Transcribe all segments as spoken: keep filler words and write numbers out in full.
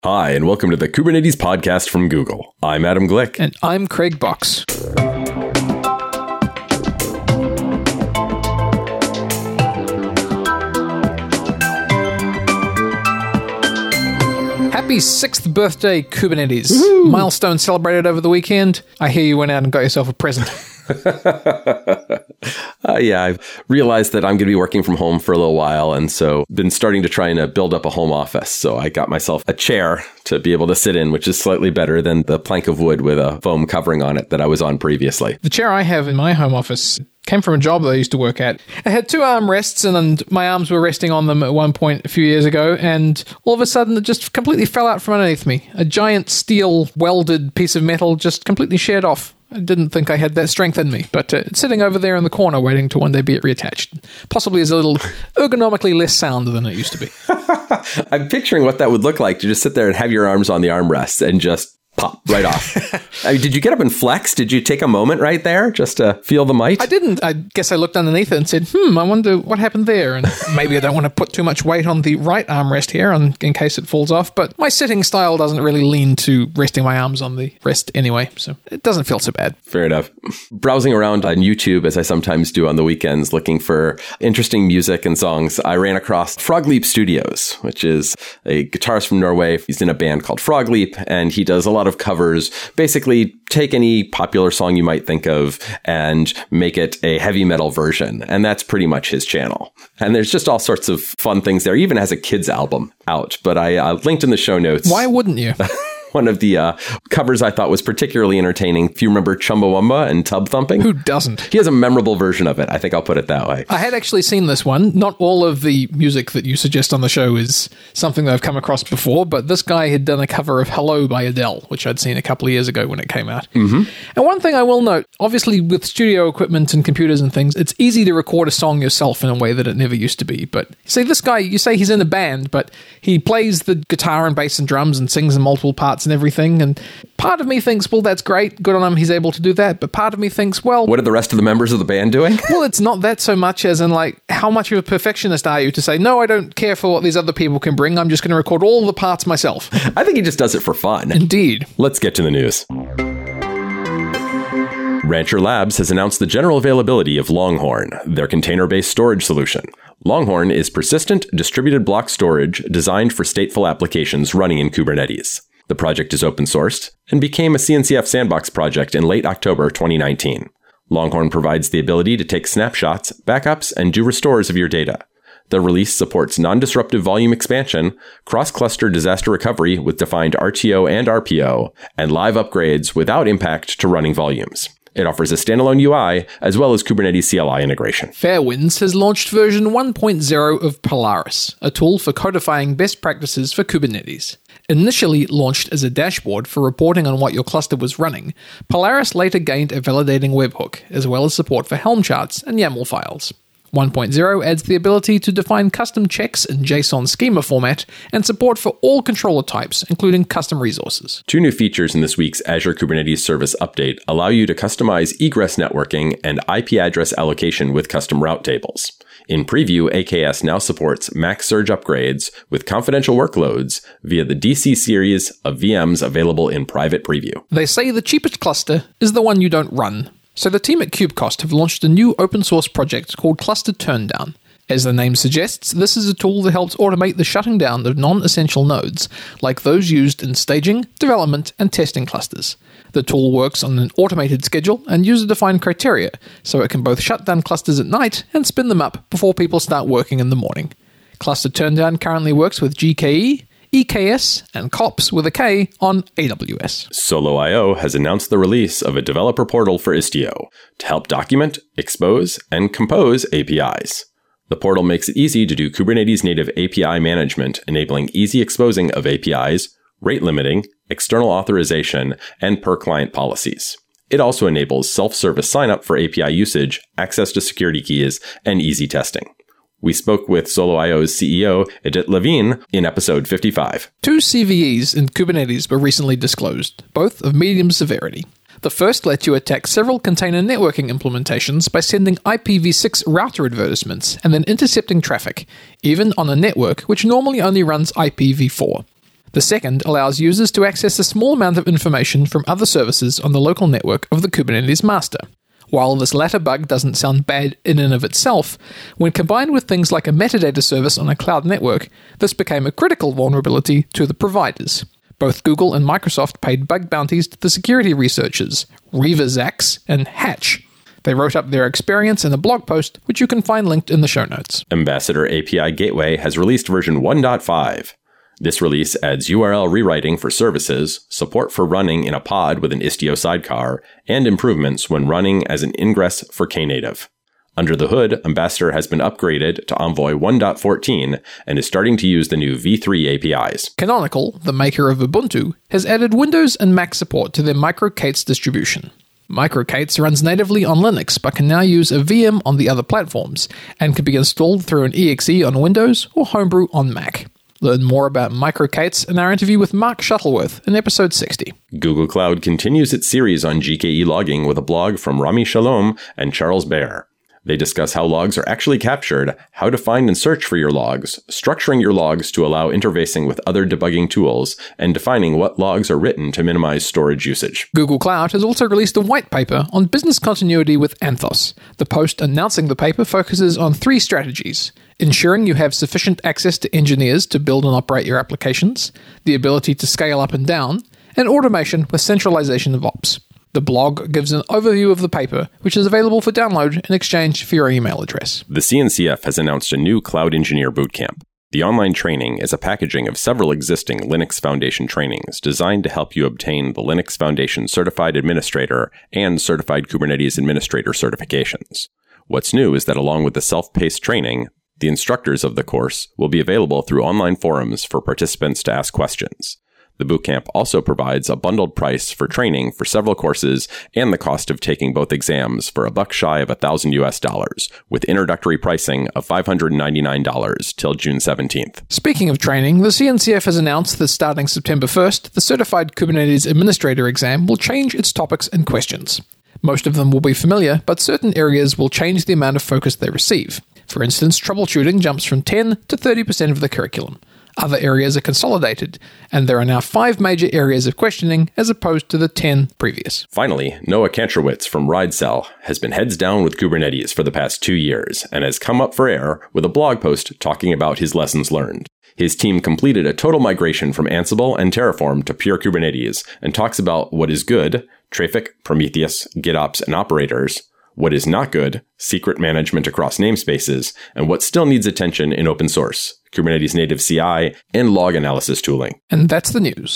Hi, and welcome to the Kubernetes podcast from Google. I'm Adam Glick. And I'm Craig Box. Happy sixth birthday, Kubernetes. Woo-hoo. Milestone celebrated over the weekend. I hear you went out and got yourself a present. uh, yeah, I've realized that I'm going to be working from home for a little while, and so been starting to try and uh, build up a home office. So I got myself a chair to be able to sit in, which is slightly better than the plank of wood with a foam covering on it that I was on previously. The chair I have in my home office came from a job that I used to work at. I had two armrests, and my arms were resting on them at one point a few years ago, and all of a sudden it just completely fell out from underneath me. A giant steel welded piece of metal just completely sheared off. I didn't think I had that strength in me, but uh, it's sitting over there in the corner waiting to one day be reattached. Possibly is a little ergonomically less sound than it used to be. I'm picturing what that would look like to just sit there and have your arms on the armrests and just pop right off. I mean, did you get up and flex? Did you take a moment right there just to feel the might? I didn't. I guess I looked underneath it and said, hmm, I wonder what happened there. And maybe I don't want to put too much weight on the right armrest here on, in case it falls off. But my sitting style doesn't really lean to resting my arms on the rest anyway. So it doesn't feel so bad. Fair enough. Browsing around on YouTube, as I sometimes do on the weekends, looking for interesting music and songs, I ran across Frog Leap Studios, which is a guitarist from Norway. He's in a band called Frog Leap, and he does a lot of covers. Basically, take any popular song you might think of and make it a heavy metal version. And that's pretty much his channel. And there's just all sorts of fun things there. He even has a kids album out, but I uh, linked in the show notes. Why wouldn't you? One of the uh, covers I thought was particularly entertaining. If you remember Chumbawamba and Tub Thumping? Who doesn't? He has a memorable version of it. I think I'll put it that way. I had actually seen this one. Not all of the music that you suggest on the show is something that I've come across before, but this guy had done a cover of Hello by Adele, which I'd seen a couple of years ago when it came out. Mm-hmm. And one thing I will note, obviously with studio equipment and computers and things, it's easy to record a song yourself in a way that it never used to be. But see, this guy, you say he's in a band, but he plays the guitar and bass and drums and sings in multiple parts and everything, and part of me thinks, well, that's great. Good on him. He's able to do that. But part of me thinks, well, what are the rest of the members of the band doing? Well, it's not that so much as in, like, how much of a perfectionist are you to say, no, I don't care for what these other people can bring. I'm just going to record all the parts myself. I think he just does it for fun. Indeed. Let's get to the news. Rancher Labs has announced the general availability of Longhorn, their container-based storage solution. Longhorn is persistent, distributed block storage designed for stateful applications running in Kubernetes. The project is open-sourced and became a C N C F sandbox project in late October twenty nineteen. Longhorn provides the ability to take snapshots, backups, and do restores of your data. The release supports non-disruptive volume expansion, cross-cluster disaster recovery with defined R T O and R P O, and live upgrades without impact to running volumes. It offers a standalone U I, as well as Kubernetes C L I integration. Fairwinds has launched version one point oh of Polaris, a tool for codifying best practices for Kubernetes. Initially launched as a dashboard for reporting on what your cluster was running, Polaris later gained a validating webhook, as well as support for Helm charts and YAML files. one point oh adds the ability to define custom checks in JSON schema format and support for all controller types, including custom resources. Two new features in this week's Azure Kubernetes Service update allow you to customize egress networking and I P address allocation with custom route tables. In preview, A K S now supports max surge upgrades with confidential workloads via the D C series of V Ms available in private preview. They say the cheapest cluster is the one you don't run. So the team at KubeCost have launched a new open-source project called Cluster Turndown. As the name suggests, this is a tool that helps automate the shutting down of non-essential nodes, like those used in staging, development, and testing clusters. The tool works on an automated schedule and user-defined criteria, so it can both shut down clusters at night and spin them up before people start working in the morning. Cluster Turndown currently works with G K E, E K S, and COPS with a K on A W S. Solo dot I O has announced the release of a developer portal for Istio to help document, expose, and compose A P Is. The portal makes it easy to do Kubernetes native A P I management, enabling easy exposing of A P Is, rate limiting, external authorization, and per-client policies. It also enables self-service sign-up for A P I usage, access to security keys, and easy testing. We spoke with Solo dot I O's C E O, Edith Levine, in episode fifty-five. Two C V Es in Kubernetes were recently disclosed, both of medium severity. The first lets you attack several container networking implementations by sending I P v six router advertisements and then intercepting traffic, even on a network which normally only runs I P v four. The second allows users to access a small amount of information from other services on the local network of the Kubernetes master. While this latter bug doesn't sound bad in and of itself, when combined with things like a metadata service on a cloud network, this became a critical vulnerability to the providers. Both Google and Microsoft paid bug bounties to the security researchers, Revazax and Hatch. They wrote up their experience in a blog post, which you can find linked in the show notes. Ambassador A P I Gateway has released version one point five. This release adds U R L rewriting for services, support for running in a pod with an Istio sidecar, and improvements when running as an ingress for Knative. Under the hood, Ambassador has been upgraded to Envoy one point fourteen and is starting to use the new V three A P Is. Canonical, the maker of Ubuntu, has added Windows and Mac support to their MicroK8s distribution. MicroK8s runs natively on Linux but can now use a V M on the other platforms and can be installed through an E X E on Windows or Homebrew on Mac. Learn more about MicroK8s in our interview with Mark Shuttleworth in episode sixty. Google Cloud continues its series on G K E logging with a blog from Rami Shalom and Charles Baer. They discuss how logs are actually captured, how to find and search for your logs, structuring your logs to allow interfacing with other debugging tools, and defining what logs are written to minimize storage usage. Google Cloud has also released a white paper on business continuity with Anthos. The post announcing the paper focuses on three strategies: ensuring you have sufficient access to engineers to build and operate your applications, the ability to scale up and down, and automation with centralization of ops. The blog gives an overview of the paper, which is available for download in exchange for your email address. The C N C F has announced a new Cloud Engineer Bootcamp. The online training is a packaging of several existing Linux Foundation trainings designed to help you obtain the Linux Foundation Certified Administrator and Certified Kubernetes Administrator certifications. What's new is that along with the self-paced training, the instructors of the course will be available through online forums for participants to ask questions. The bootcamp also provides a bundled price for training for several courses and the cost of taking both exams for a buck shy of a thousand U S dollars, with introductory pricing of five hundred ninety-nine dollars till June seventeenth. Speaking of training, the C N C F has announced that starting September first, the Certified Kubernetes Administrator exam will change its topics and questions. Most of them will be familiar, but certain areas will change the amount of focus they receive. For instance, troubleshooting jumps from ten to thirty percent of the curriculum. Other areas are consolidated, and there are now five major areas of questioning as opposed to the ten previous. Finally, Noah Kantrowitz from RideCell has been heads down with Kubernetes for the past two years and has come up for air with a blog post talking about his lessons learned. His team completed a total migration from Ansible and Terraform to pure Kubernetes and talks about what is good, Traefik, Prometheus, GitOps, and operators, what is not good, secret management across namespaces, and what still needs attention in open source, Kubernetes native C I, and log analysis tooling. And that's the news.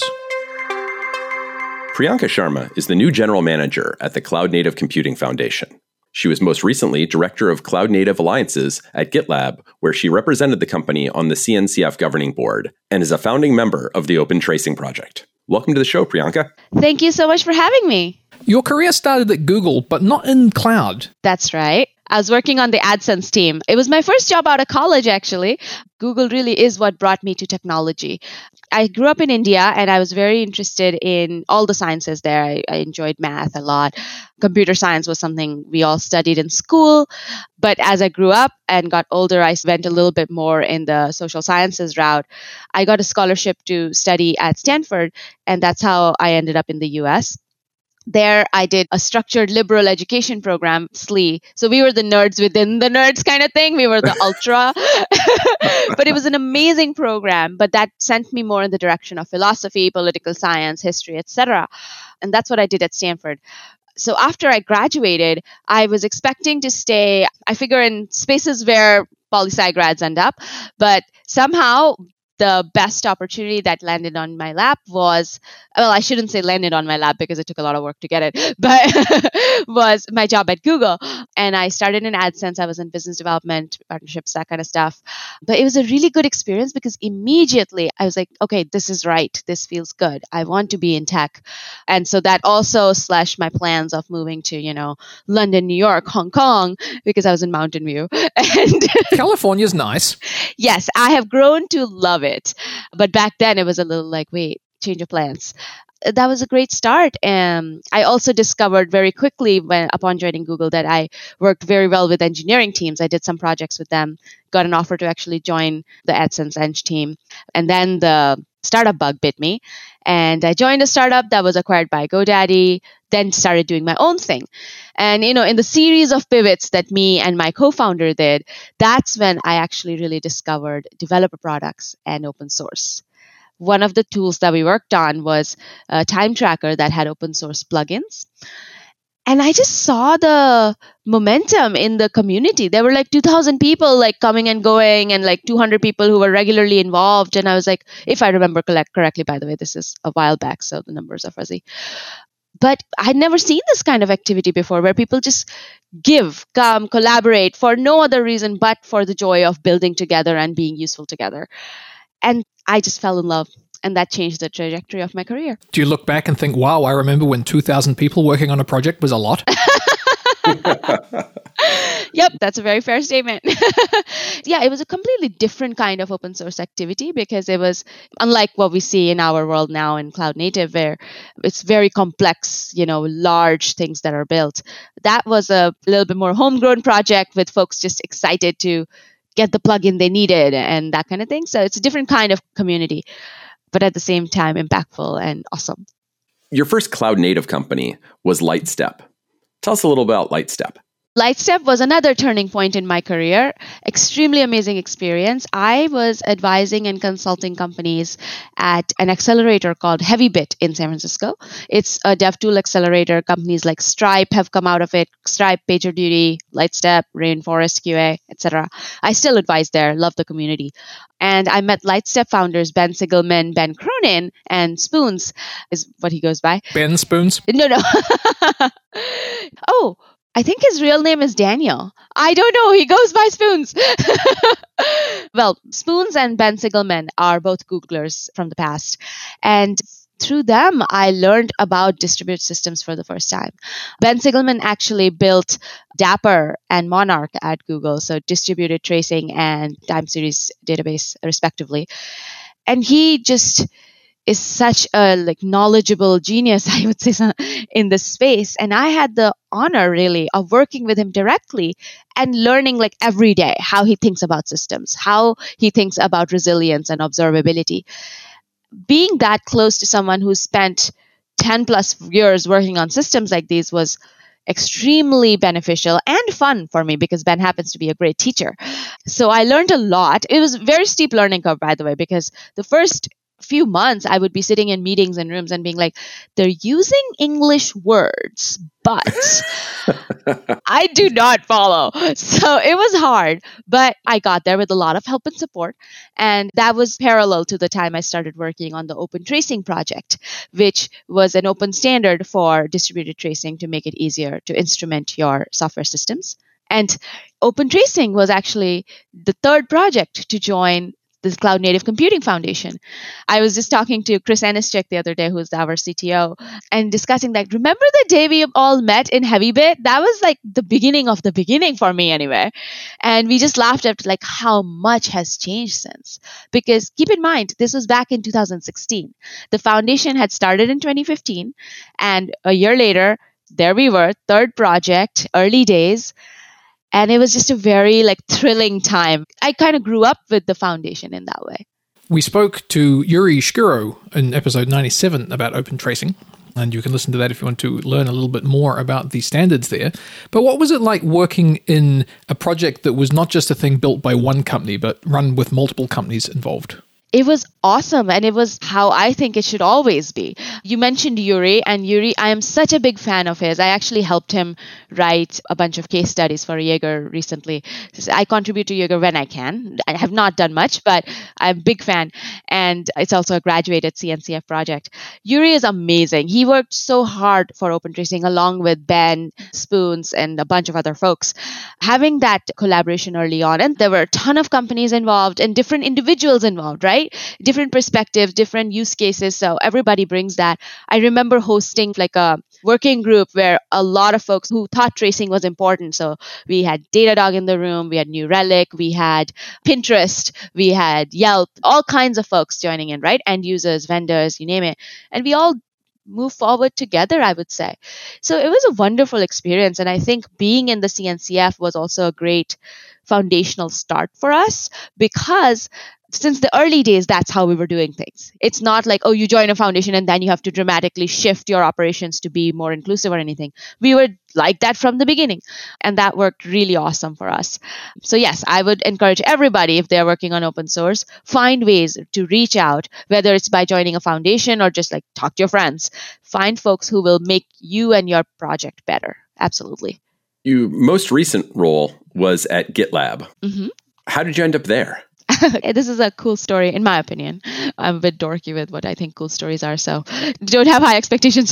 Priyanka Sharma is the new general manager at the Cloud Native Computing Foundation. She was most recently director of Cloud Native Alliances at GitLab, where she represented the company on the C N C F governing board and is a founding member of the Open Tracing Project. Welcome to the show, Priyanka. Thank you so much for having me. Your career started at Google, but not in cloud. That's right. I was working on the AdSense team. It was my first job out of college, actually. Google really is what brought me to technology. I grew up in India, and I was very interested in all the sciences there. I, I enjoyed math a lot. Computer science was something we all studied in school. But as I grew up and got older, I went a little bit more in the social sciences route. I got a scholarship to study at Stanford, and that's how I ended up in the U S. There, I did a structured liberal education program, S L E. So we were the nerds within the nerds kind of thing. We were the ultra. But it was an amazing program. But that sent me more in the direction of philosophy, political science, history, et cetera. And that's what I did at Stanford. So after I graduated, I was expecting to stay, I figure, in spaces where poli-sci grads end up. But somehow, the best opportunity that landed on my lap was, well, I shouldn't say landed on my lap because it took a lot of work to get it, but was my job at Google. And I started in AdSense. I was in business development, partnerships, that kind of stuff. But it was a really good experience because immediately I was like, okay, this is right. This feels good. I want to be in tech. And so that also slashed my plans of moving to, you know, London, New York, Hong Kong, because I was in Mountain View. And California's nice. Yes, I have grown to love it. But back then it was a little like, wait, change of plans. that was a great start. Um, I also discovered very quickly when upon joining Google that I worked very well with engineering teams. I did some projects with them, got an offer to actually join the AdSense Eng team. And then the startup bug bit me. And I joined a startup that was acquired by GoDaddy, then started doing my own thing. And, you know, in the series of pivots that me and my co-founder did, that's when I actually really discovered developer products and open source. One of the tools that we worked on was a time tracker that had open source plugins. And I just saw the momentum in the community. There were like two thousand people like coming and going, and like two hundred people who were regularly involved. And I was like, if I remember collect- correctly, by the way, this is a while back, so the numbers are fuzzy. But I'd never seen this kind of activity before, where people just give, come, collaborate for no other reason but for the joy of building together and being useful together. And I just fell in love. And that changed the trajectory of my career. Do you look back and think, wow, I remember when two thousand people working on a project was a lot? Yep, that's a very fair statement. Yeah, it was a completely different kind of open source activity because it was unlike what we see in our world now in cloud native, where it's very complex, you know, large things that are built. That was a little bit more homegrown project with folks just excited to get the plugin they needed and that kind of thing. So it's a different kind of community, but at the same time, impactful and awesome. Your first cloud native company was Lightstep. Tell us a little about Lightstep. Lightstep was another turning point in my career. Extremely amazing experience. I was advising and consulting companies at an accelerator called HeavyBit in San Francisco. It's a dev tool accelerator. Companies like Stripe have come out of it. Stripe, PagerDuty, Lightstep, Rainforest Q A, et cetera. I still advise there. Love the community. And I met Lightstep founders Ben Sigelman, Ben Cronin, and Spoons is what he goes by. Ben Spoons? No, no. Oh, I think his real name is Daniel. I don't know. He goes by Spoons. Well, Spoons and Ben Sigelman are both Googlers from the past. And through them, I learned about distributed systems for the first time. Ben Sigelman actually built Dapper and Monarch at Google, so distributed tracing and time series database, respectively. And he just is such a like knowledgeable genius, I would say, in this space. And I had the honor really of working with him directly and learning like every day how he thinks about systems, how he thinks about resilience and observability. Being that close to someone who spent ten plus years working on systems like these was extremely beneficial and fun for me because Ben happens to be a great teacher. So I learned a lot. It was a very steep learning curve, by the way, because the first few months I would be sitting in meetings and rooms and being like, they're using English words, but I do not follow. So it was hard, but I got there with a lot of help and support. And that was parallel to the time I started working on the Open Tracing project, which was an open standard for distributed tracing to make it easier to instrument your software systems. And Open Tracing was actually the third project to join the Cloud Native Computing Foundation. I was just talking to Chris Aniszczyk the other day, who's our C T O, and discussing that. Remember the day we all met in HeavyBit? That was like the beginning of the beginning for me anyway. And we just laughed at like how much has changed since. Because keep in mind, this was back in two thousand sixteen. The foundation had started in twenty fifteen. And a year later, there we were, third project, early days. And it was just a very like thrilling time. I kind of grew up with the foundation in that way. We spoke to Yuri Shkuro in episode ninety-seven about open tracing, and you can listen to that if you want to learn a little bit more about the standards there. But what was it like working in a project that was not just a thing built by one company, but run with multiple companies involved? It was awesome, and it was how I think it should always be. You mentioned Yuri, and Yuri, I am such a big fan of his. I actually helped him write a bunch of case studies for Jaeger recently. I contribute to Jaeger when I can. I have not done much, but I'm a big fan, and it's also a graduated C N C F project. Yuri is amazing. He worked so hard for Open Tracing along with Ben, Spoons, and a bunch of other folks. Having that collaboration early on, and there were a ton of companies involved and different individuals involved, right? Different perspectives, different use cases. So everybody brings that. I remember hosting like a working group where a lot of folks who thought tracing was important. So we had Datadog in the room, we had New Relic, we had Pinterest, we had Yelp, all kinds of folks joining in, right? End users, vendors, you name it. And we all move forward together, I would say. So it was a wonderful experience. And I think being in the C N C F was also a great foundational start for us, because since the early days, that's how we were doing things. It's not like, oh, you join a foundation and then you have to dramatically shift your operations to be more inclusive or anything. We were like that from the beginning, and that worked really awesome for us. So yes, I would encourage everybody, if they're working on open source, find ways to reach out, whether it's by joining a foundation or just like talk to your friends. Find folks who will make you and your project better. Absolutely. Your most recent role was at GitLab. Mm-hmm. How did you end up there? This is a cool story, in my opinion. I'm a bit dorky with what I think cool stories are, so don't have high expectations.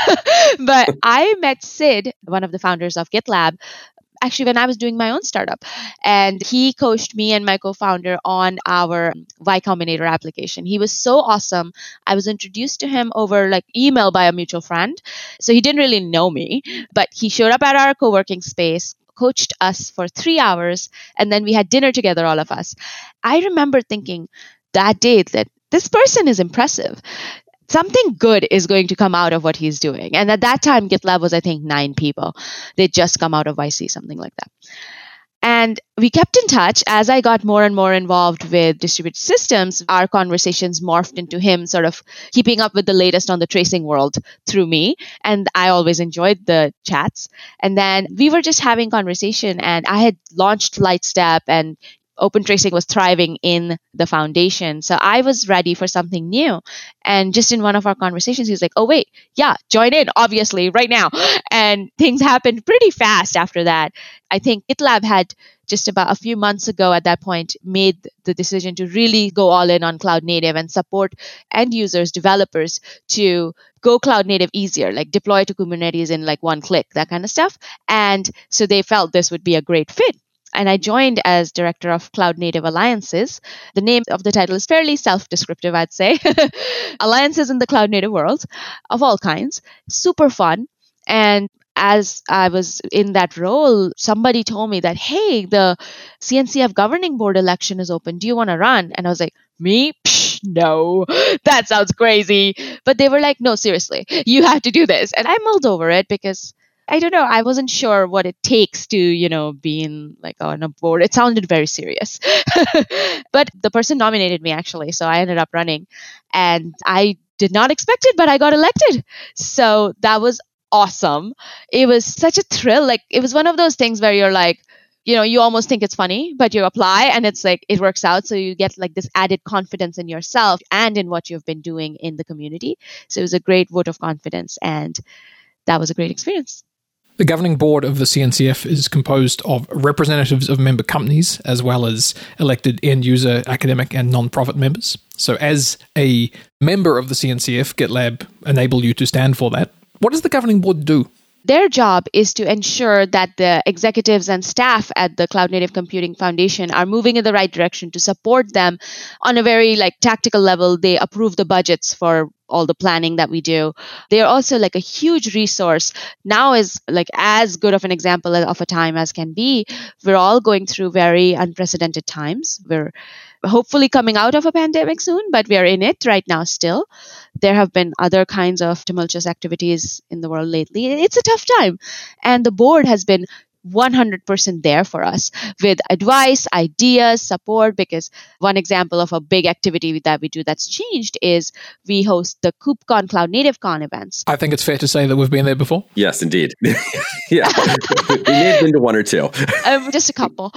But I met Sid, one of the founders of GitLab, actually when I was doing my own startup. And he coached me and my co-founder on our Y Combinator application. He was so awesome. I was introduced to him over like email by a mutual friend. So he didn't really know me, but he showed up at our co-working space, coached us for three hours, and then we had dinner together, all of us. I remember thinking that day that this person is impressive. Something good is going to come out of what he's doing. And at that time, GitLab was, I think, nine people. They'd just come out of Y C, something like that. And we kept in touch. As I got more and more involved with distributed systems, our conversations morphed into him sort of keeping up with the latest on the tracing world through me. And I always enjoyed the chats. And then we were just having conversation, and I had launched Lightstep, and open tracing was thriving in the foundation. So I was ready for something new. And just in one of our conversations, he was like, oh, wait, yeah, join in, obviously, right now. And things happened pretty fast after that. I think GitLab had just about a few months ago at that point made the decision to really go all in on cloud native and support end users, developers to go cloud native easier, like deploy to Kubernetes in like one click, that kind of stuff. And so they felt this would be a great fit. And I joined as Director of Cloud Native Alliances. The name of the title is fairly self-descriptive, I'd say. Alliances in the cloud native world of all kinds. Super fun. And as I was in that role, somebody told me that, hey, the C N C F governing board election is open. Do you want to run? And I was like, me? Psh, no, that sounds crazy. But they were like, no, seriously, you have to do this. And I mulled over it because I don't know. I wasn't sure what it takes to, you know, be in like on a board. It sounded very serious. But the person nominated me actually. So I ended up running, and I did not expect it, but I got elected. So that was awesome. It was such a thrill. Like it was one of those things where you're like, you know, you almost think it's funny, but you apply and it's like, it works out. So you get like this added confidence in yourself and in what you've been doing in the community. So it was a great vote of confidence, and that was a great experience. The governing board of the C N C F is composed of representatives of member companies, as well as elected end-user, academic, and non-profit members. So as a member of the C N C F, GitLab enable you to stand for that. What does the governing board do? Their job is to ensure that the executives and staff at the Cloud Native Computing Foundation are moving in the right direction, to support them on a very like tactical level. They approve the budgets for all the planning that we do. They are also like a huge resource. Now is like as good of an example of a time as can be. We're all going through very unprecedented times. We're hopefully coming out of a pandemic soon, but we are in it right now still. There have been other kinds of tumultuous activities in the world lately. It's a tough time. And the board has been one hundred percent there for us with advice, ideas, support, because one example of a big activity that we do that's changed is we host the KubeCon Cloud Native Con events. I think it's fair to say that we've been there before. Yes, indeed. Yeah, we may have been to one or two. um, just a couple.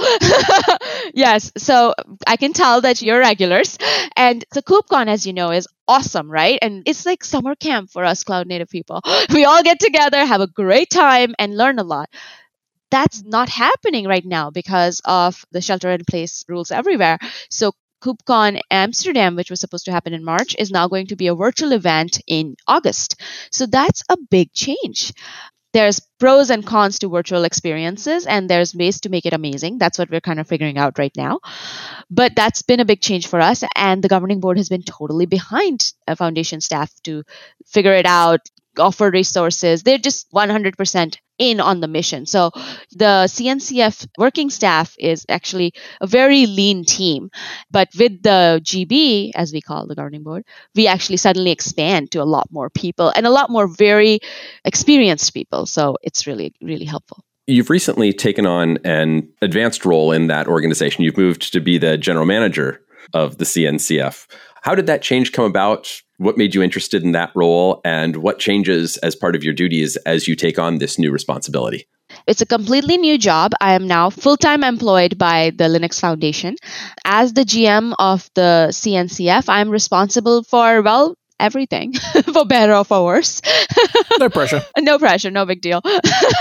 Yes, so I can tell that you're regulars. And the KubeCon, as you know, is awesome, right? And it's like summer camp for us cloud native people. We all get together, have a great time, and learn a lot. That's not happening right now because of the shelter-in-place rules everywhere. So KubeCon Amsterdam, which was supposed to happen in March, is now going to be a virtual event in August. So that's a big change. There's pros and cons to virtual experiences, and there's ways to make it amazing. That's what we're kind of figuring out right now. But that's been a big change for us, and the governing board has been totally behind a foundation staff to figure it out, offer resources. They're just one hundred percent in on the mission. So the C N C F working staff is actually a very lean team. But with the G B, as we call the governing board, we actually suddenly expand to a lot more people and a lot more very experienced people. So it's really, really helpful. You've recently taken on an advanced role in that organization. You've moved to be the general manager of the C N C F. How did that change come about? What made you interested in that role? And what changes as part of your duties as you take on this new responsibility? It's a completely new job. I am now full-time employed by the Linux Foundation. As the G M of the C N C F, I'm responsible for, well, everything, for better or for worse. No pressure. No pressure, no big deal.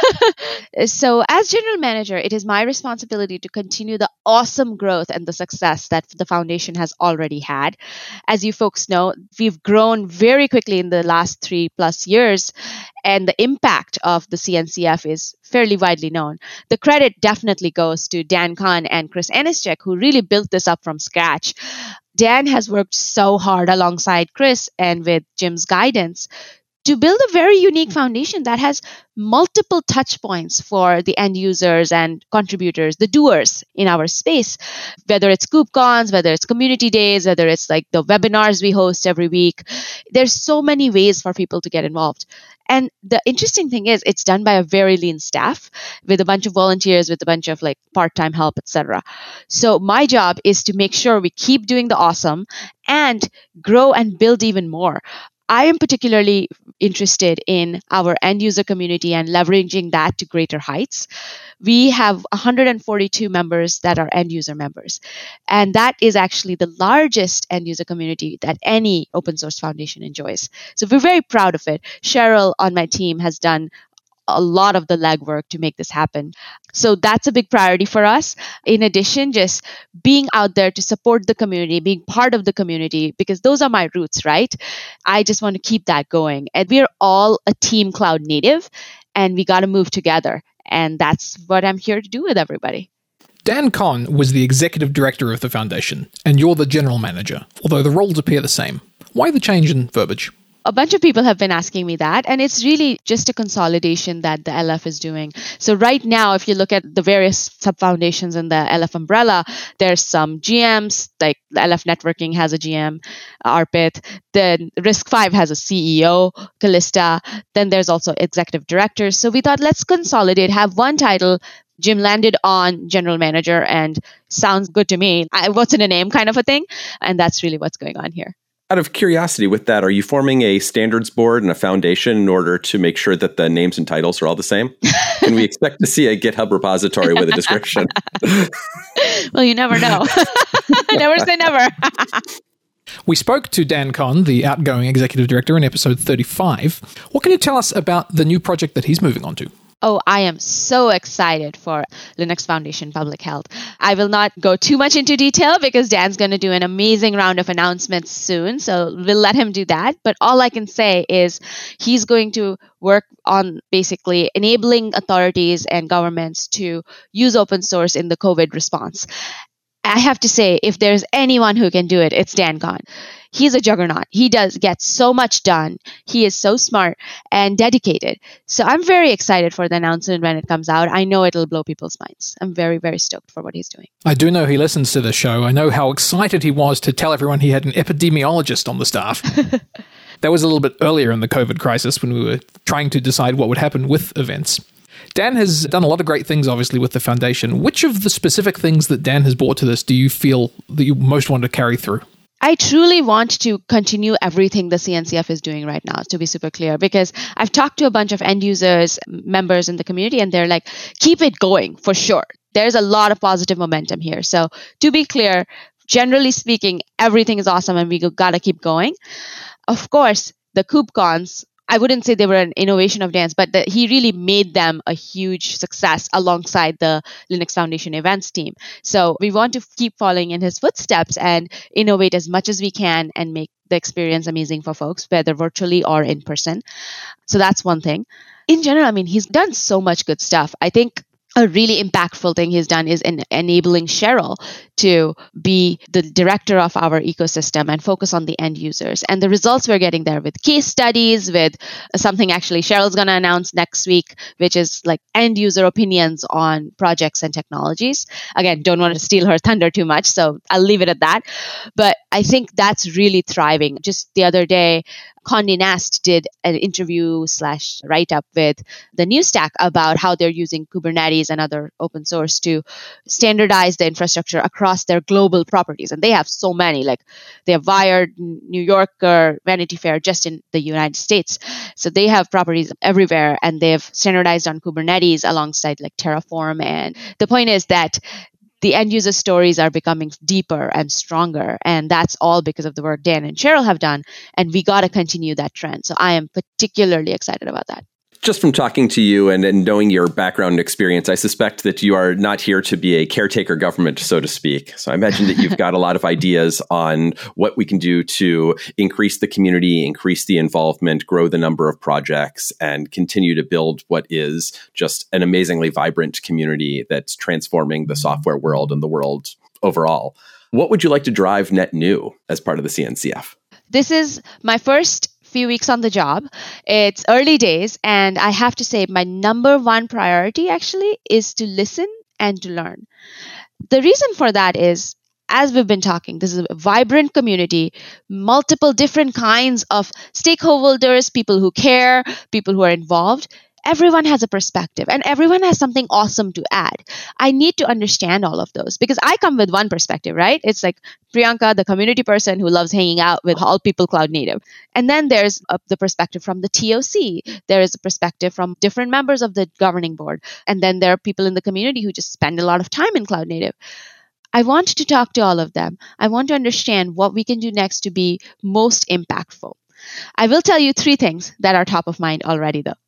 So as general manager, it is my responsibility to continue the awesome growth and the success that the foundation has already had. As you folks know, we've grown very quickly in the last three plus years, and the impact of the C N C F is fairly widely known. The credit definitely goes to Dan Kahn and Chris Aniszczyk, who really built this up from scratch. Dan has worked so hard alongside Chris and with Jim's guidance to build a very unique foundation that has multiple touch points for the end users and contributors, the doers in our space, whether it's KubeCons, whether it's community days, whether it's like the webinars we host every week. There's so many ways for people to get involved. And the interesting thing is it's done by a very lean staff with a bunch of volunteers, with a bunch of like part-time help, et cetera. So my job is to make sure we keep doing the awesome and grow and build even more. I am particularly interested in our end user community and leveraging that to greater heights. We have one hundred forty-two members that are end user members. And that is actually the largest end user community that any open source foundation enjoys. So we're very proud of it. Cheryl on my team has done a lot of the legwork to make this happen. So that's a big priority for us. In addition, just being out there to support the community, being part of the community, because those are my roots, right? I just want to keep that going. And we're all a team cloud native, and we got to move together. And that's what I'm here to do with everybody. Dan Kahn was the executive director of the foundation, and you're the general manager, although the roles appear the same. Why the change in verbiage? A bunch of people have been asking me that, and it's really just a consolidation that the L F is doing. So right now, if you look at the various sub-foundations in the L F umbrella, there's some G Ms, like the L F Networking has a G M, Arpit. Then RISC-V has a C E O, Callista. Then there's also executive directors. So we thought, let's consolidate, have one title. Jim landed on general manager, and sounds good to me. I, what's in a name kind of a thing. And that's really what's going on here. Out of curiosity with that, are you forming a standards board and a foundation in order to make sure that the names and titles are all the same? Can we expect to see a GitHub repository with a description? Well, you never know. Never say never. We spoke to Dan Kahn, the outgoing executive director, in episode thirty-five. What can you tell us about the new project that he's moving on to? Oh, I am so excited for Linux Foundation Public Health. I will not go too much into detail because Dan's going to do an amazing round of announcements soon, so we'll let him do that. But all I can say is he's going to work on basically enabling authorities and governments to use open source in the COVID response. I have to say, if there's anyone who can do it, it's Dan Kahn. He's a juggernaut. He does get so much done. He is so smart and dedicated. So I'm very excited for the announcement when it comes out. I know it'll blow people's minds. I'm very, very stoked for what he's doing. I do know he listens to the show. I know how excited he was to tell everyone he had an epidemiologist on the staff. That was a little bit earlier in the COVID crisis when we were trying to decide what would happen with events. Dan has done a lot of great things, obviously, with the foundation. Which of the specific things that Dan has brought to this do you feel that you most want to carry through? I truly want to continue everything the C N C F is doing right now, to be super clear, because I've talked to a bunch of end users, members in the community, and they're like, keep it going for sure. There's a lot of positive momentum here. So to be clear, generally speaking, everything is awesome and we got to keep going. Of course, the KubeCons, I wouldn't say they were an innovation of Dan's, but the, he really made them a huge success alongside the Linux Foundation events team. So we want to keep following in his footsteps and innovate as much as we can and make the experience amazing for folks, whether virtually or in person. So that's one thing. In general, I mean, he's done so much good stuff. I think a really impactful thing he's done is in enabling Cheryl to be the director of our ecosystem and focus on the end users. And the results we're getting there with case studies, with something actually Cheryl's going to announce next week, which is like end user opinions on projects and technologies. Again, don't want to steal her thunder too much, so I'll leave it at that. But I think that's really thriving. Just the other day, Condé Nast did an interview slash write-up with the New Stack about how they're using Kubernetes and other open source to standardize the infrastructure across their global properties. And they have so many, like they have Wired, New Yorker, Vanity Fair, just in the United States. So they have properties everywhere, and they've standardized on Kubernetes alongside like Terraform. And the point is that the end user stories are becoming deeper and stronger. And that's all because of the work Dan and Cheryl have done. And we got to continue that trend. So I am particularly excited about that. Just from talking to you and, and knowing your background and experience, I suspect that you are not here to be a caretaker government, so to speak. So I imagine that you've got a lot of ideas on what we can do to increase the community, increase the involvement, grow the number of projects, and continue to build what is just an amazingly vibrant community that's transforming the software world and the world overall. What would you like to drive net new as part of the C N C F? This is my first few weeks on the job. It's early days, and I have to say my number one priority actually is to listen and to learn. The reason for that is, as we've been talking, this is a vibrant community, multiple different kinds of stakeholders, people who care, people who are involved. Everyone has a perspective and everyone has something awesome to add. I need to understand all of those because I come with one perspective, right? It's like Priyanka, the community person who loves hanging out with all people cloud native. And then there's uh, the perspective from the T O C. There is a perspective from different members of the governing board. And then there are people in the community who just spend a lot of time in cloud native. I want to talk to all of them. I want to understand what we can do next to be most impactful. I will tell you three things that are top of mind already, though.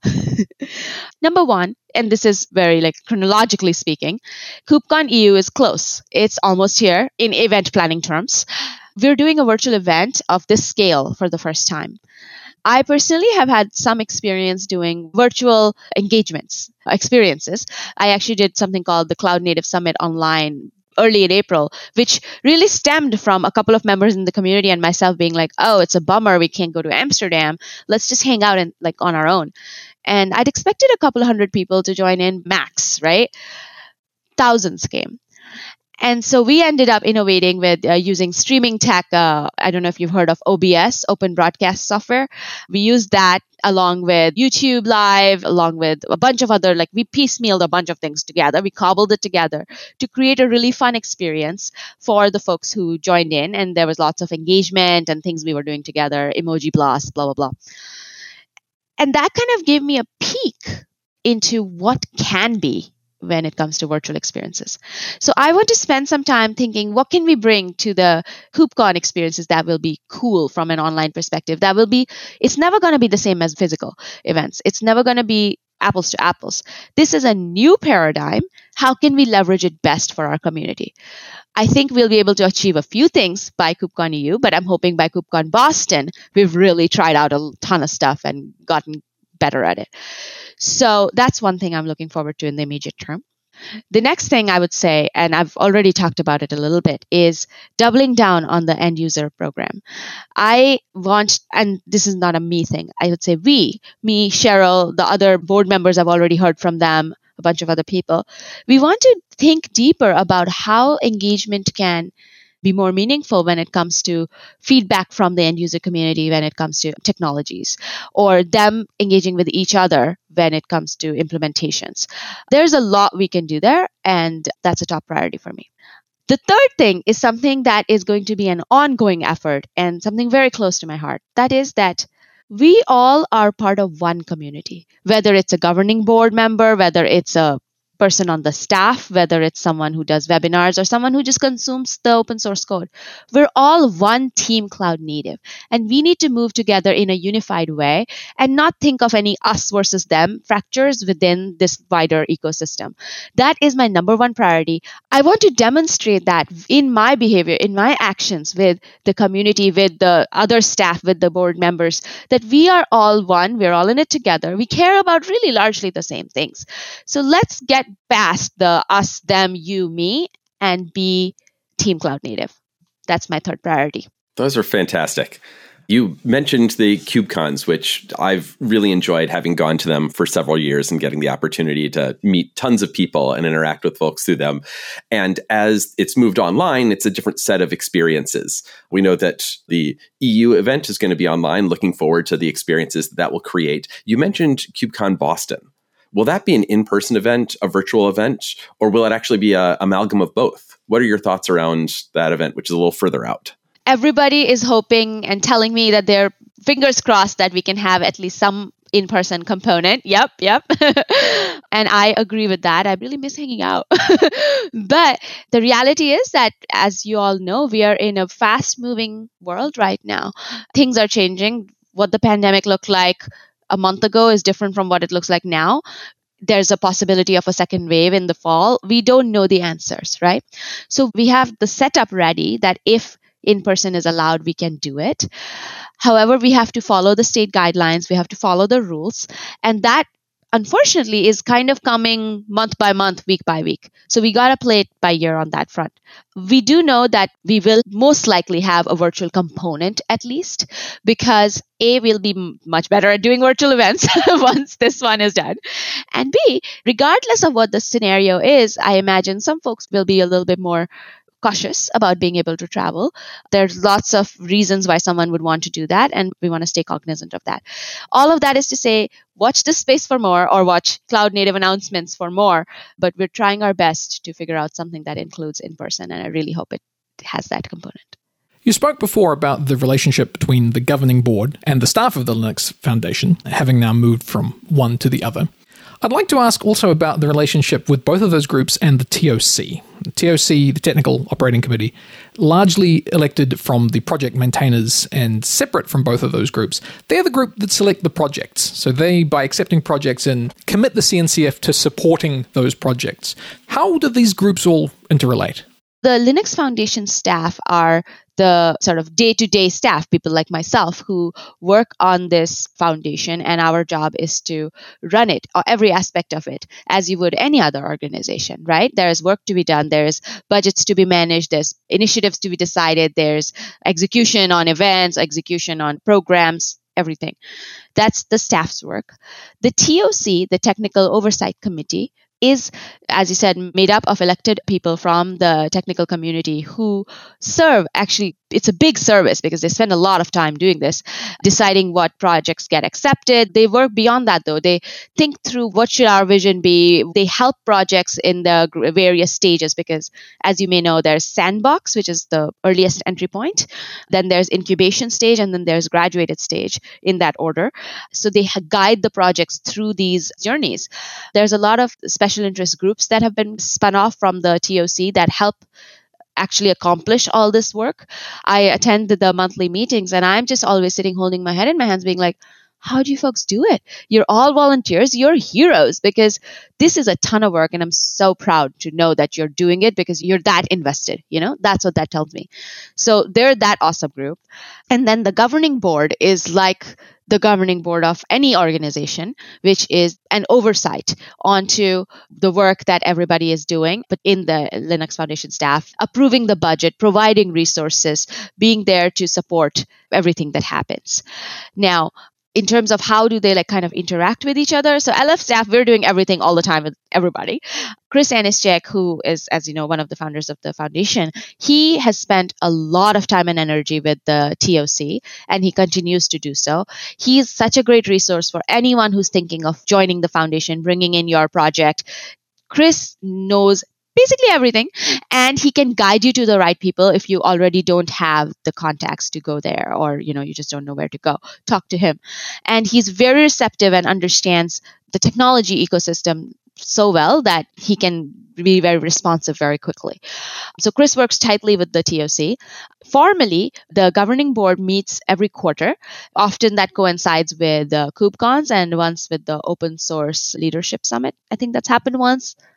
Number one, and this is very like chronologically speaking, KubeCon E U is close. It's almost here in event planning terms. We're doing a virtual event of this scale for the first time. I personally have had some experience doing virtual engagements, experiences. I actually did something called the Cloud Native Summit online early in April, which really stemmed from a couple of members in the community and myself being like, oh, it's a bummer we can't go to Amsterdam. Let's just hang out and like on our own. And I'd expected a couple of hundred people to join in max, right? Thousands came. And so we ended up innovating with uh, using streaming tech. Uh, I don't know if you've heard of O B S, Open Broadcast Software. We used that along with YouTube Live, along with a bunch of other, like we piecemealed a bunch of things together. We cobbled it together to create a really fun experience for the folks who joined in. And there was lots of engagement and things we were doing together, emoji blast, blah, blah, blah. And that kind of gave me a peek into what can be when it comes to virtual experiences. So I want to spend some time thinking, what can we bring to the KubeCon experiences that will be cool from an online perspective? That will be, it's never going to be the same as physical events. It's never going to be apples to apples. This is a new paradigm. How can we leverage it best for our community? I think we'll be able to achieve a few things by KubeCon E U, but I'm hoping by KubeCon Boston, we've really tried out a ton of stuff and gotten better at it. So that's one thing I'm looking forward to in the immediate term. The next thing I would say, and I've already talked about it a little bit, is doubling down on the end user program. I want, and this is not a me thing, I would say we, me, Cheryl, the other board members, I've already heard from them, a bunch of other people. We want to think deeper about how engagement can be more meaningful when it comes to feedback from the end user community when it comes to technologies, or them engaging with each other when it comes to implementations. There's a lot we can do there, and that's a top priority for me. The third thing is something that is going to be an ongoing effort and something very close to my heart. That is that we all are part of one community, whether it's a governing board member, whether it's a person on the staff, whether it's someone who does webinars or someone who just consumes the open source code. We're all one team cloud native, and we need to move together in a unified way and not think of any us versus them fractures within this wider ecosystem. That is my number one priority. I want to demonstrate that in my behavior, in my actions with the community, with the other staff, with the board members, that we are all one, we're all in it together. We care about really largely the same things. So let's get past the us, them, you, me, and be Team Cloud Native. That's my third priority. Those are fantastic. You mentioned the KubeCons, which I've really enjoyed having gone to them for several years and getting the opportunity to meet tons of people and interact with folks through them. And as it's moved online, it's a different set of experiences. We know that the E U event is going to be online, looking forward to the experiences that, that will create. You mentioned KubeCon Boston. Will that be an in-person event, a virtual event, or will it actually be an amalgam of both? What are your thoughts around that event, which is a little further out? Everybody is hoping and telling me that they're fingers crossed that we can have at least some in-person component. Yep, yep. And I agree with that. I really miss hanging out. But the reality is that, as you all know, we are in a fast-moving world right now. Things are changing. What the pandemic looked like a month ago is different from what it looks like now. There's a possibility of a second wave in the fall. We don't know the answers, right? So we have the setup ready that if in-person is allowed, we can do it. However, we have to follow the state guidelines. We have to follow the rules. And that, unfortunately, is kind of coming month by month, week by week. So we got to play it by ear on that front. We do know that we will most likely have a virtual component at least, because A, we'll be m- much better at doing virtual events once this one is done. And B, regardless of what the scenario is, I imagine some folks will be a little bit more cautious about being able to travel. There's lots of reasons why someone would want to do that, and we want to stay cognizant of that. All of that is to say, watch this space for more, or watch Cloud Native announcements for more, but we're trying our best to figure out something that includes in-person, and I really hope it has that component. You spoke before about the relationship between the governing board and the staff of the Linux Foundation, having now moved from one to the other. I'd like to ask also about the relationship with both of those groups and the T O C. The T O C, the Technical Operating Committee, largely elected from the project maintainers and separate from both of those groups. They're the group that select the projects. So they, by accepting projects in, commit the C N C F to supporting those projects. How do these groups all interrelate? The Linux Foundation staff are the sort of day-to-day staff, people like myself who work on this foundation, and our job is to run it, every aspect of it, as you would any other organization, right? There is work to be done, there's budgets to be managed, there's initiatives to be decided, there's execution on events, execution on programs, everything. That's the staff's work. The T O C, the Technical Oversight Committee, is, as you said, made up of elected people from the technical community who serve, actually, it's a big service because they spend a lot of time doing this, deciding what projects get accepted. They work beyond that, though. They think through what should our vision be. They help projects in the various stages because, as you may know, there's sandbox, which is the earliest entry point. Then there's incubation stage, and then there's graduated stage in that order. So they guide the projects through these journeys. There's a lot of special interest groups that have been spun off from the T O C that help actually accomplish all this work. I attend the monthly meetings, and I'm just always sitting holding my head in my hands being like, how do you folks do it? You're all volunteers. You're heroes, because this is a ton of work, and I'm so proud to know that you're doing it because you're that invested. You know, that's what that tells me. So they're that awesome group. And then the governing board is like the governing board of any organization, which is an oversight onto the work that everybody is doing, but in the Linux Foundation staff, approving the budget, providing resources, being there to support everything that happens. Now, in terms of how do they like kind of interact with each other. So L F staff, we're doing everything all the time with everybody. Chris Aniszczyk, who is, as you know, one of the founders of the foundation, he has spent a lot of time and energy with the T O C, and he continues to do so. He's such a great resource for anyone who's thinking of joining the foundation, bringing in your project. Chris knows basically everything, and he can guide you to the right people if you already don't have the contacts to go there, or you know you just don't know where to go. Talk to him. And he's very receptive and understands the technology ecosystem so well that he can be very responsive very quickly. So Chris works tightly with the T O C. Formally, the governing board meets every quarter. Often that coincides with the KubeCons and once with the Open Source Leadership Summit. I think that's happened once.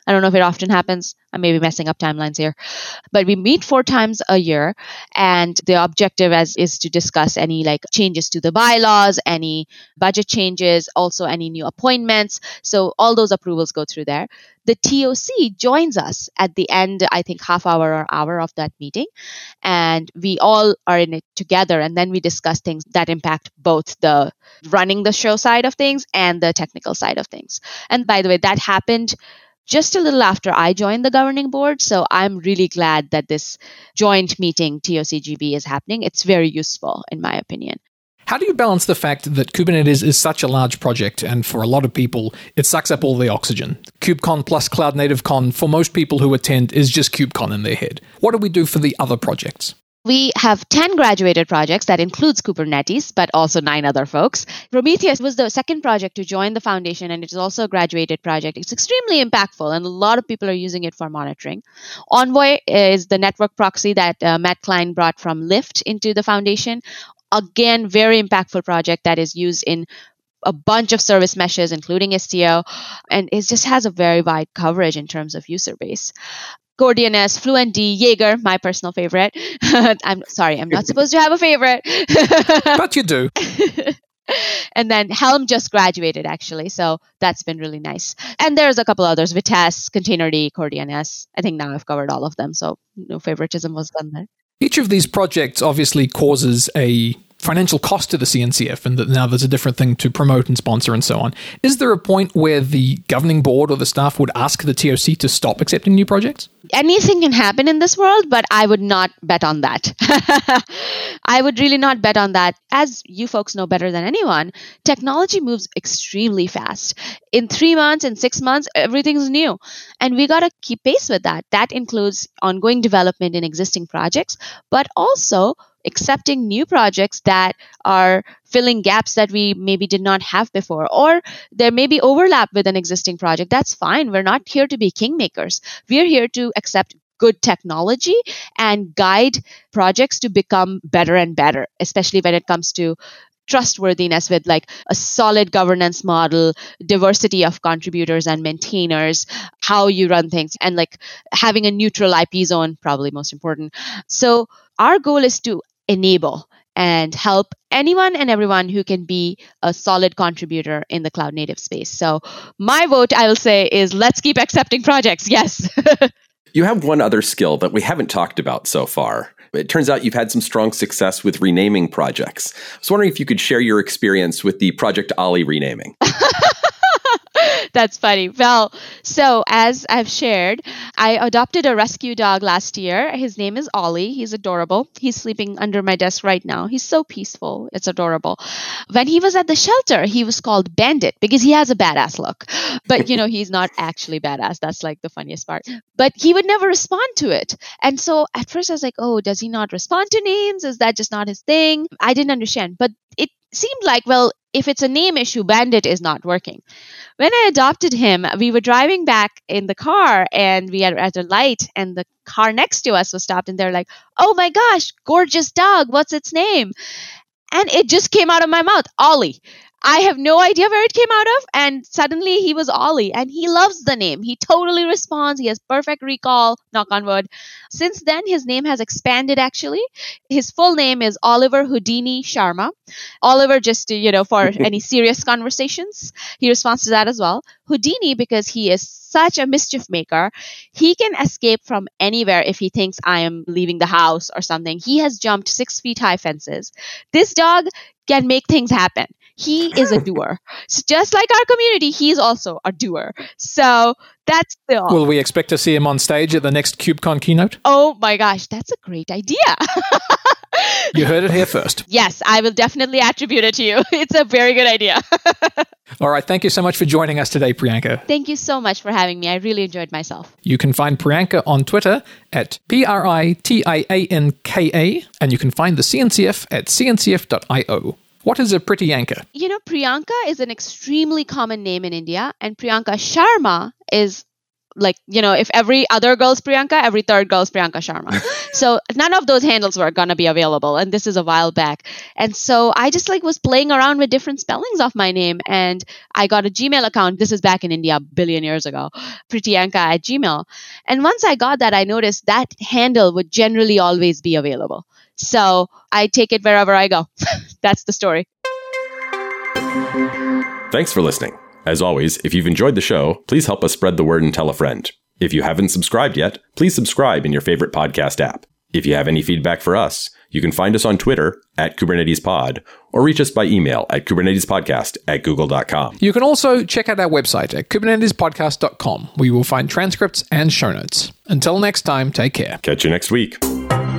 I don't know if it often happens. I may be messing up timelines here. But we meet four times a year. And the objective as, is to discuss any like changes to the bylaws, any budget changes, also any new appointments. So all those approvals go through there. The T O C joins us at the end, I think half hour or hour of that meeting. And we all are in it together. And then we discuss things that impact both the running the show side of things and the technical side of things. And by the way, that happened just a little after I joined the governing board. So I'm really glad that this joint meeting, T O C G B, is happening. It's very useful, in my opinion. How do you balance the fact that Kubernetes is such a large project, and for a lot of people, it sucks up all the oxygen? KubeCon plus Cloud Native Con, for most people who attend, is just KubeCon in their head. What do we do for the other projects? We have ten graduated projects. That includes Kubernetes, but also nine other folks. Prometheus was the second project to join the foundation, and it is also a graduated project. It's extremely impactful, and a lot of people are using it for monitoring. Envoy is the network proxy that uh, Matt Klein brought from Lyft into the foundation. Again, very impactful project that is used in a bunch of service meshes, including Istio, and it just has a very wide coverage in terms of user base. CoreDNS, FluentD, Jaeger, my personal favorite. I'm sorry, I'm not supposed to have a favorite. But you do. And then Helm just graduated, actually. So that's been really nice. And there's a couple others, Vitess, Containerd, CoreDNS. I think now I've covered all of them. So no favoritism was done there. Each of these projects obviously causes a financial cost to the C N C F, and that now there's a different thing to promote and sponsor and so on. Is there a point where the governing board or the staff would ask the T O C to stop accepting new projects? Anything can happen in this world, but I would not bet on that. I would really not bet on that. As you folks know better than anyone, technology moves extremely fast. In three months, in six months, everything's new. And we got to keep pace with that. That includes ongoing development in existing projects, but also accepting new projects that are filling gaps that we maybe did not have before, or there may be overlap with an existing project. That's fine. We're not here to be kingmakers. We're here to accept good technology and guide projects to become better and better, especially when it comes to trustworthiness with like a solid governance model, diversity of contributors and maintainers, how you run things, and like having a neutral I P zone, probably most important. So our goal is to enable and help anyone and everyone who can be a solid contributor in the cloud native space. So my vote, I will say, is let's keep accepting projects. Yes. You have one other skill that we haven't talked about so far. It turns out you've had some strong success with renaming projects. I was wondering if you could share your experience with the Project Ollie renaming. That's funny. Well, so as I've shared, I adopted a rescue dog last year. His name is Ollie. He's adorable. He's sleeping under my desk right now. He's so peaceful. It's adorable. When he was at the shelter, he was called Bandit because he has a badass look. But, you know, he's not actually badass. That's like the funniest part. But he would never respond to it. And so at first I was like, oh, does he not respond to names? Is that just not his thing? I didn't understand. But it seemed like, well, if it's a name issue, Bandit is not working. When I adopted him, we were driving back in the car and we had at a light and the car next to us was stopped and they're like, oh my gosh, gorgeous dog. What's its name? And it just came out of my mouth, Ollie. I have no idea where it came out of. And suddenly he was Ollie and he loves the name. He totally responds. He has perfect recall, knock on wood. Since then, his name has expanded actually. His full name is Oliver Houdini Sharma. Oliver, just to, you know, for any serious conversations, he responds to that as well. Houdini, because he is such a mischief maker. He can escape from anywhere if he thinks I am leaving the house or something. He has jumped six feet high fences. This dog can make things happen. He is a doer. So just like our community, he's also a doer. So that's the... Will we expect to see him on stage at the next KubeCon keynote? Oh my gosh, that's a great idea. You heard it here first. Yes, I will definitely attribute it to you. It's a very good idea. All right. Thank you so much for joining us today, Priyanka. Thank you so much for having me. I really enjoyed myself. You can find Priyanka on Twitter at P R I T I A N K A, and you can find the C N C F at C N C F dot I O. What is a Priyanka? You know, Priyanka is an extremely common name in India, and Priyanka Sharma is Like, you know, if every other girl's Priyanka, every third girl's Priyanka Sharma. So none of those handles were going to be available. And this is a while back. And so I just like was playing around with different spellings of my name. And I got a Gmail account. This is back in India a billion years ago, Pritiyanka at Gmail. And once I got that, I noticed that handle would generally always be available. So I take it wherever I go. That's the story. Thanks for listening. As always, if you've enjoyed the show, please help us spread the word and tell a friend. If you haven't subscribed yet, please subscribe in your favorite podcast app. If you have any feedback for us, you can find us on Twitter at KubernetesPod or reach us by email at kubernetespodcast at google dot com. You can also check out our website at kubernetes podcast dot com, where you will find transcripts and show notes. Until next time, take care. Catch you next week.